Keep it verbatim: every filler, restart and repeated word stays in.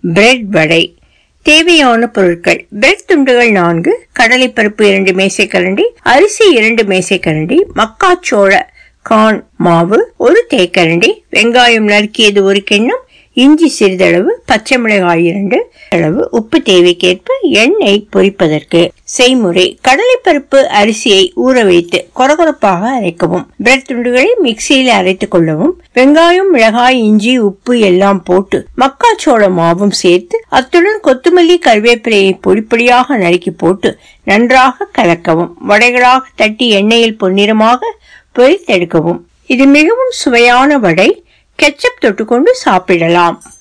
Bread வடை. தேவையான பொருட்கள்: bread துண்டுகள் நான்கு, கடலைப்பருப்பு இரண்டு மேசைக்கரண்டி, அரிசி இரண்டு மேசைக்கரண்டி, மக்காச்சோள கார்ன் மாவு ஒரு தேக்கரண்டி, வெங்காயம் நறுக்கியது ஒரு கிண்ணம், இஞ்சி சிறிதளவு, பச்சை மிளகாய் இரண்டு அளவு, உப்பு தேவைக்கேற்ப, எண்ணெய் பொரிப்பதற்கு. செய்முறை: கடலைப்பருப்பு அரிசியை ஊற வைத்து கொரகொரப்பாக அரைக்கவும். பிரெட் துண்டுகளை மிக்சியில் அரைத்துக் கொள்ளவும். வெங்காயம், மிளகாய், இஞ்சி, உப்பு எல்லாம் போட்டு மக்காச்சோள மாவும் சேர்த்து அத்துடன் கொத்தமல்லி கருவேப்பிலையை பொடிப்பொடியாக நறுக்கி போட்டு நன்றாக கலக்கவும். வடைகளாக தட்டி எண்ணெயில் பொன்னிறமாக பொரித்தெடுக்கவும். இது மிகவும் சுவையான வடை. கெச்சப் தொட்டுக்கொண்டு சாப்பிடலாம்.